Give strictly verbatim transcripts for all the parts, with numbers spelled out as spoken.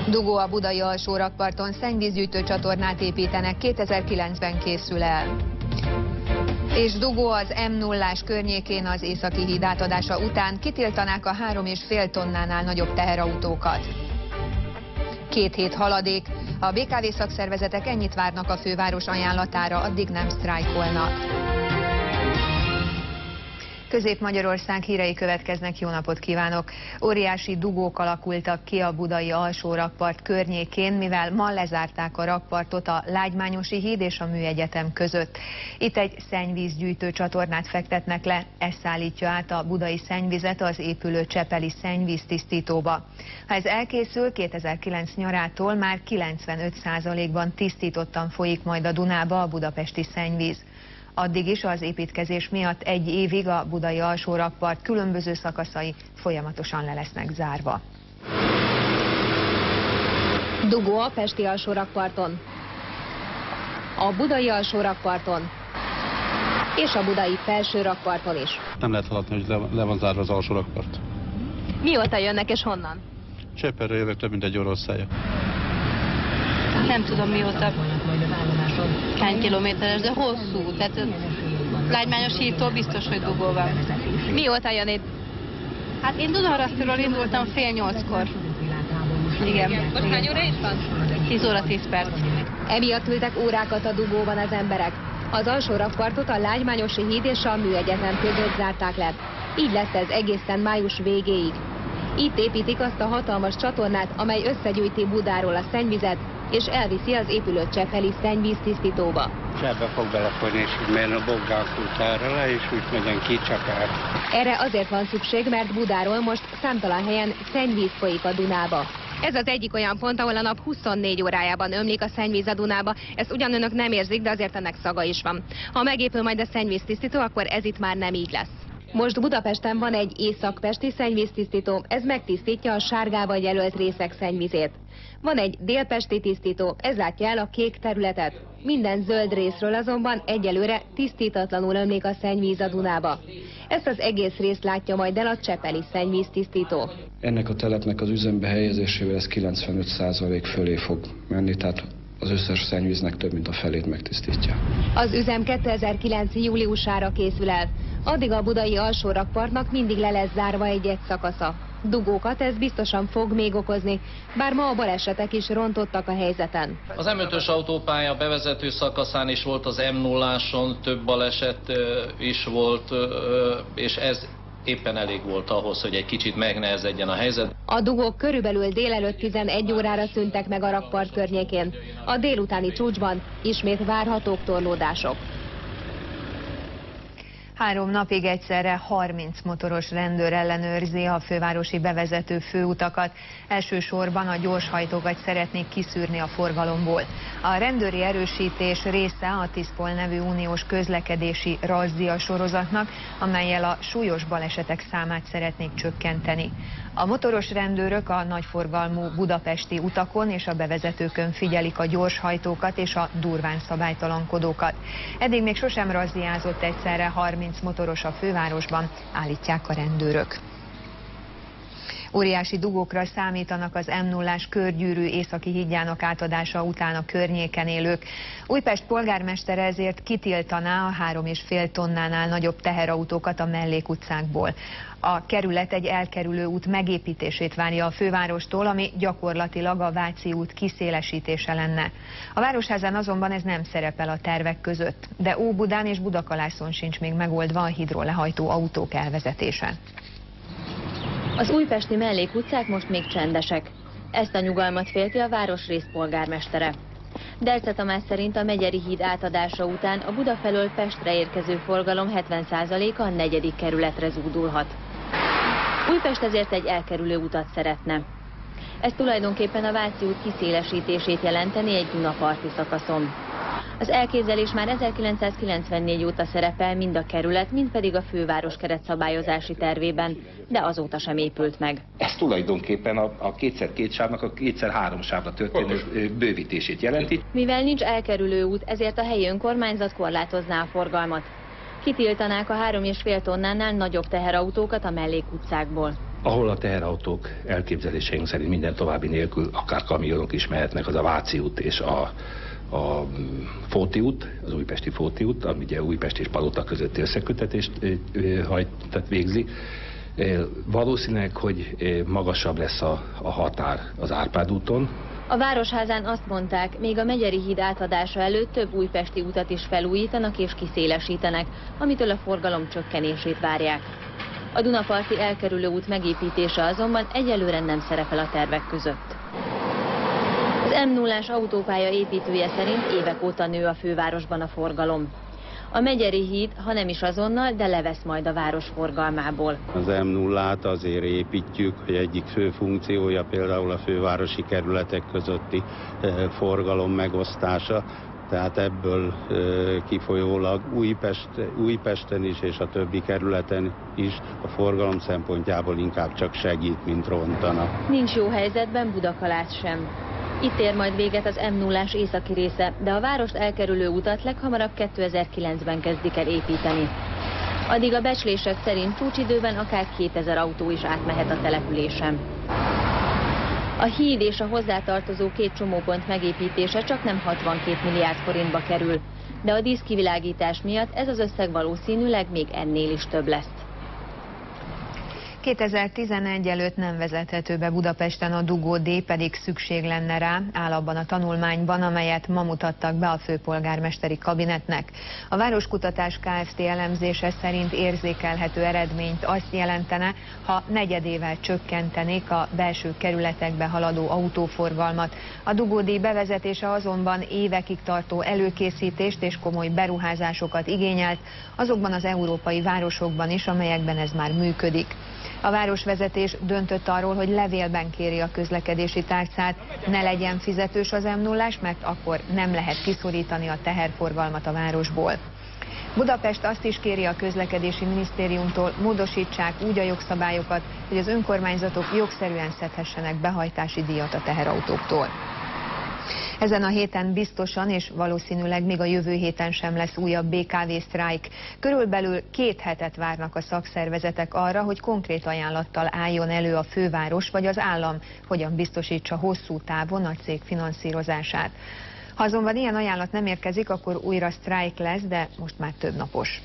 Dugó a budai alsórakparton, szennyvízgyűjtő csatornát építenek, kétezer-kilencben készül el. És dugó az M nullás környékén az Északi híd átadása után, kitiltanák a három és fél tonnánál nagyobb teherautókat. Két hét haladék, a bé ká vé szakszervezetek ennyit várnak a főváros ajánlatára, addig nem sztrájkolnak. Közép-Magyarország hírei következnek, jó napot kívánok! Óriási dugók alakultak ki a budai alsórakpart környékén, mivel ma lezárták a rakpartot a Lágymányosi híd és a Műegyetem között. Itt egy szennyvízgyűjtő csatornát fektetnek le, ez szállítja át a budai szennyvizet az épülő csepeli szennyvíztisztítóba. Ha ez elkészül, kétezer-kilenc nyarától már kilencvenöt százalékban tisztítottan folyik majd a Dunába a budapesti szennyvíz. Addig is az építkezés miatt egy évig a budai alsórakpart különböző szakaszai folyamatosan le lesznek zárva. Dugó a pesti alsórakparton, a budai alsórakparton és a budai felső rakparton is. Nem lehet haladni, hogy le, le van zárva az alsórakpart. Mióta jönnek és honnan? Cseperre jövök, több mint egy oroszája. Nem tudom mióta, hány kilométeres, de hosszú, tehát Lágymányos hídtól biztos, hogy dugó van. Mióta jön itt? Hát én Dunaharasztiról indultam fél nyolckor. Igen. Most hány óra is van? tíz óra tíz perc. Emiatt ültek órákat a dugóban az emberek. Az alsórakpartot a Lágymányosi híd és a Műegyetem között zárták le. Így lett ez egészen május végéig. Itt építik azt a hatalmas csatornát, amely összegyűjti Budáról a szennyvizet, és elviszi az épülő csepeli szennyvíztisztítóba. Ebbe fog belefolyni, és menni a Bogdán útára le, és úgy megyünk ki Csepel. Erre azért van szükség, mert Budáról most számtalan helyen szennyvíz folyik a Dunába. Ez az egyik olyan pont, ahol a nap huszonnégy órájában ömlik a szennyvíz a Dunába. Ezt ugyan önök nem érzik, de azért ennek szaga is van. Ha megépül majd a szennyvíztisztító, akkor ez itt már nem így lesz. Most Budapesten van egy északpesti szennyvíztisztító, ez megtisztítja a sárgával jelölt részek szennyvizét. Van egy délpesti tisztító, ez látja el a kék területet. Minden zöld részről azonban egyelőre tisztítatlanul ömlik a szennyvíz a Dunába. Ezt az egész részt látja majd el a csepeli szennyvíztisztító. Ennek a telepnek az üzembe helyezésével ez kilencvenöt százalék fölé fog menni, tehát az összes szennyvíznek több mint a felét megtisztítja. Az üzem kétezer-kilenc júliusára készül el. Addig a budai alsórakpartnak mindig le lesz zárva egy-egy szakasza. Dugókat ez biztosan fog még okozni, bár ma a balesetek is rontottak a helyzeten. Az M ötös autópálya bevezető szakaszán is volt, az M nulláson több baleset is volt, és ez éppen elég volt ahhoz, hogy egy kicsit megnehezedjen a helyzet. A dugók körülbelül délelőtt tizenegy órára szűntek meg a rakpart környékén. A délutáni csúcsban ismét várhatók torlódások. Három napig egyszerre harminc motoros rendőr ellenőrzi a fővárosi bevezető főutakat. Elsősorban a gyorshajtókat szeretnék kiszűrni a forgalomból. A rendőri erősítés része a TISZPOL nevű uniós közlekedési razzia sorozatnak, amellyel a súlyos balesetek számát szeretnék csökkenteni. A motoros rendőrök a nagyforgalmú budapesti utakon és a bevezetőkön figyelik a gyorshajtókat és a durván szabálytalankodókat. Eddig még sosem razziázott egyszerre harminc motoros a fővárosban, állítják a rendőrök. Óriási dugókra számítanak az M nullás körgyűrű északi hídjának átadása után a környéken élők. Újpest polgármestere ezért kitiltaná a három és fél tonnánál nagyobb teherautókat a mellékutcákból. A kerület egy elkerülő út megépítését várja a fővárostól, ami gyakorlatilag a Váci út kiszélesítése lenne. A Városházán azonban ez nem szerepel a tervek között, de Óbudán és Budakalászon sincs még megoldva a hídról lehajtó autók elvezetése. Az újpesti mellékutcák most még csendesek. Ezt a nyugalmat félti a városrész polgármestere. Delce Tamás szerint a Megyeri híd átadása után a Buda felől Pestre érkező forgalom hetven százaléka a negyedik kerületre zúdulhat. Újpest ezért egy elkerülő utat szeretne. Ez tulajdonképpen a Váci út kiszélesítését jelenteni egy Dunaparti szakaszon. Az elképzelés már ezerkilencszázkilencvennégy óta szerepel mind a kerület, mind pedig a főváros keretszabályozási tervében, de azóta sem épült meg. Ez tulajdonképpen a, a kétszer két sávnak a kétszer három sávra történő bővítését jelenti. Mivel nincs elkerülő út, ezért a helyi önkormányzat korlátozná a forgalmat. Kitiltanák a három és fél tonnánál nagyobb teherautókat a mellékutcákból. Ahol a teherautók elképzeléseink szerint minden további nélkül, akár kamionok is mehetnek, az a Váci út és a, a Fóti út, az újpesti Fóti út, ami ugye Újpest és Palota közötti összekötetést hajt, tehát végzi. Valószínűleg, hogy magasabb lesz a, a határ az Árpád úton. A Városházán azt mondták, még a Megyeri híd átadása előtt több újpesti utat is felújítanak és kiszélesítenek, amitől a forgalom csökkenését várják. A Dunaparti elkerülő út megépítése azonban egyelőre nem szerepel a tervek között. Az M nullás autópálya építője szerint évek óta nő a fővárosban a forgalom. A Megyeri híd, ha nem is azonnal, de levesz majd a város forgalmából. Az M nullát azért építjük, hogy egyik fő funkciója például a fővárosi kerületek közötti forgalom megosztása. Tehát ebből kifolyólag Újpest, Újpesten is és a többi kerületen is a forgalom szempontjából inkább csak segít, mint rontana. Nincs jó helyzetben Budakalász sem. Itt ér majd véget az M nullás északi része, de a várost elkerülő utat leghamarabb kétezer-kilencben kezdik el építeni. Addig a becslések szerint csúcsidőben akár kétezer autó is átmehet a településen. A híd és a hozzátartozó két csomópont megépítése csak nem hatvankét milliárd forintba kerül, de a díszkivilágítás miatt ez az összeg valószínűleg még ennél is több lesz. kétezer-tizenegy előtt nem vezethető be Budapesten a dugó D, pedig szükség lenne rá, áll abban a tanulmányban, amelyet ma mutattak be a főpolgármesteri kabinetnek. A Városkutatás Kft. Elemzése szerint érzékelhető eredményt azt jelentene, ha negyedével csökkentenék a belső kerületekbe haladó autóforgalmat. A dugó D bevezetése azonban évekig tartó előkészítést és komoly beruházásokat igényelt, azokban az európai városokban is, amelyekben ez már működik. A városvezetés döntött arról, hogy levélben kéri a közlekedési tárcát, ne legyen fizetős az M nullás, mert akkor nem lehet kiszorítani a teherforgalmat a városból. Budapest azt is kéri a közlekedési minisztériumtól, módosítsák úgy a jogszabályokat, hogy az önkormányzatok jogszerűen szedhessenek behajtási díjat a teherautóktól. Ezen a héten biztosan és valószínűleg még a jövő héten sem lesz újabb bé ká vé-sztrájk. Körülbelül két hetet várnak a szakszervezetek arra, hogy konkrét ajánlattal álljon elő a főváros vagy az állam, hogyan biztosítsa hosszú távon a cég finanszírozását. Ha azonban ilyen ajánlat nem érkezik, akkor újra sztrájk lesz, de most már több napos.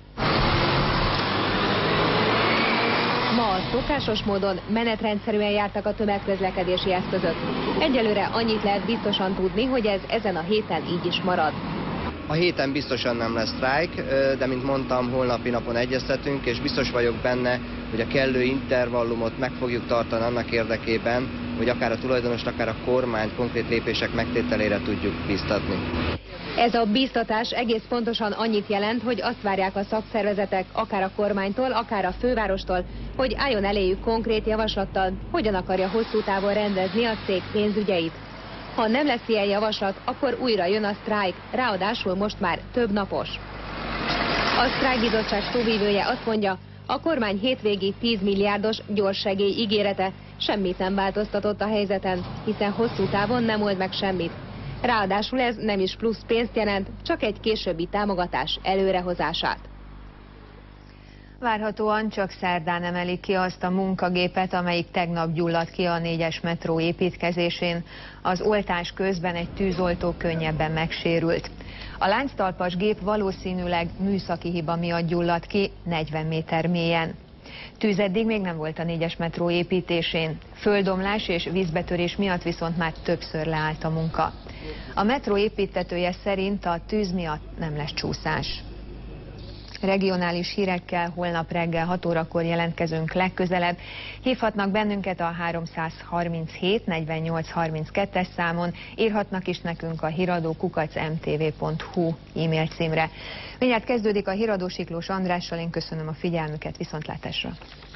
Ma a szokásos módon menetrendszerűen jártak a tömegközlekedési eszközök. Egyelőre annyit lehet biztosan tudni, hogy ez ezen a héten így is marad. A héten biztosan nem lesz sztrájk, de mint mondtam, holnapi napon egyeztetünk, és biztos vagyok benne, hogy a kellő intervallumot meg fogjuk tartani annak érdekében, hogy akár a tulajdonost, akár a kormányt konkrét lépések megtételére tudjuk bíztatni. Ez a bíztatás egész pontosan annyit jelent, hogy azt várják a szakszervezetek, akár a kormánytól, akár a fővárostól, hogy álljon eléjük konkrét javaslattal, hogyan akarja hosszú távon rendezni a cég pénzügyeit. Ha nem lesz ilyen javaslat, akkor újra jön a sztrájk, ráadásul most már több napos. A sztrájkbizottság szóvivője azt mondja, a kormány hétvégi tíz milliárdos gyorssegély ígérete semmit nem változtatott a helyzeten, hiszen hosszú távon nem old meg semmit. Ráadásul ez nem is plusz pénzt jelent, csak egy későbbi támogatás előrehozását. Várhatóan csak szerdán emelik ki azt a munkagépet, amelyik tegnap gyulladt ki a négyes metró építkezésén. Az oltás közben egy tűzoltó könnyebben megsérült. A lánctalpas gép valószínűleg műszaki hiba miatt gyulladt ki negyven méter mélyen. Tűz eddig még nem volt a négyes metró építésén. Földomlás és vízbetörés miatt viszont már többször leállt a munka. A metró építtetője szerint a tűz miatt nem lesz csúszás. Regionális hírekkel holnap reggel hat órakor jelentkezünk legközelebb. Hívhatnak bennünket a háromszázharminchét negyvennyolc harminckettes számon, írhatnak is nekünk a híradó kukac em té vé pont hu e-mail címre. Mindjárt kezdődik a Híradó Siklós Andrással, én köszönöm a figyelmüket, viszontlátásra!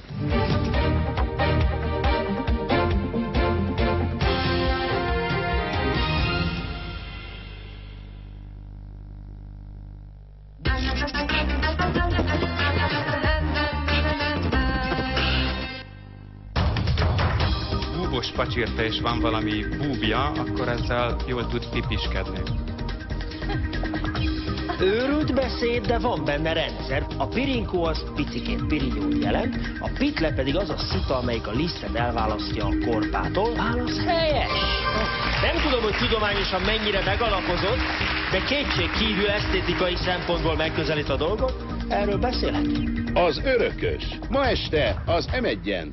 Búbos pacsirta és van valami búbja, akkor ezzel jól tud pipiskedni. Őrült beszéd, de van benne rendszer. A pirinkó az picikét pirinyót jelent, a pitle pedig az a szita, amelyik a lisztet elválasztja a korpától. Válasz helyes! Nem tudom, hogy tudományosan mennyire megalapozott, de kétség kívül esztétikai szempontból megközelít a dolgot. Erről beszélhetünk. Az örökös. Ma este az em egyen.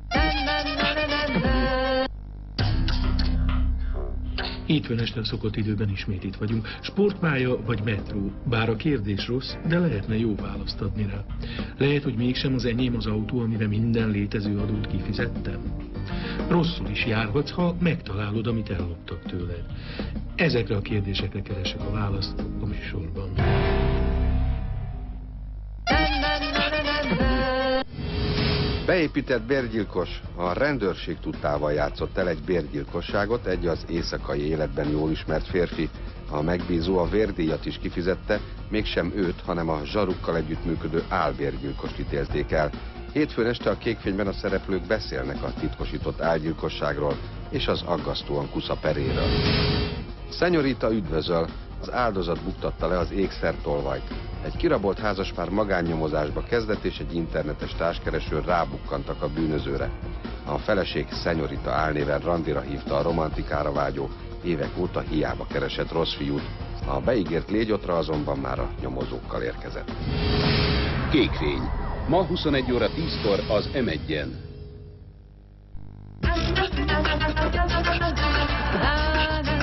Hétfőn este a szokott időben ismét itt vagyunk. Sportpálya vagy metró? Bár a kérdés rossz, de lehetne jó választ adni rá. Lehet, hogy mégsem az enyém az autó, amire minden létező adót kifizettem. Rosszul is járhatsz, ha megtalálod, amit elloptak tőled. Ezekre a kérdésekre keresek a választ a műsorban. Beépített bérgyilkos a rendőrség tudtával játszott el egy bérgyilkosságot, egy az éjszakai életben jól ismert férfi. A megbízó a vérdíjat is kifizette, mégsem őt, hanem a zsarukkal együttműködő álbérgyilkost ítélték el. Hétfőn este a Kékfényben a szereplők beszélnek a titkosított álgyilkosságról és az aggasztóan kusza peréről. Szenyorita üdvözöl, az áldozat buktatta le az ékszertolvajt. Egy kirabolt házaspár magánnyomozásba kezdett, és egy internetes társkereső rábukkantak a bűnözőre. A feleség Szenyorita álnéven randira hívta a romantikára vágyó, évek óta hiába keresett rossz fiút. A beígért légyotra azonban már a nyomozókkal érkezett. Kékfény. Ma huszonegy óra tízkor az em egyen.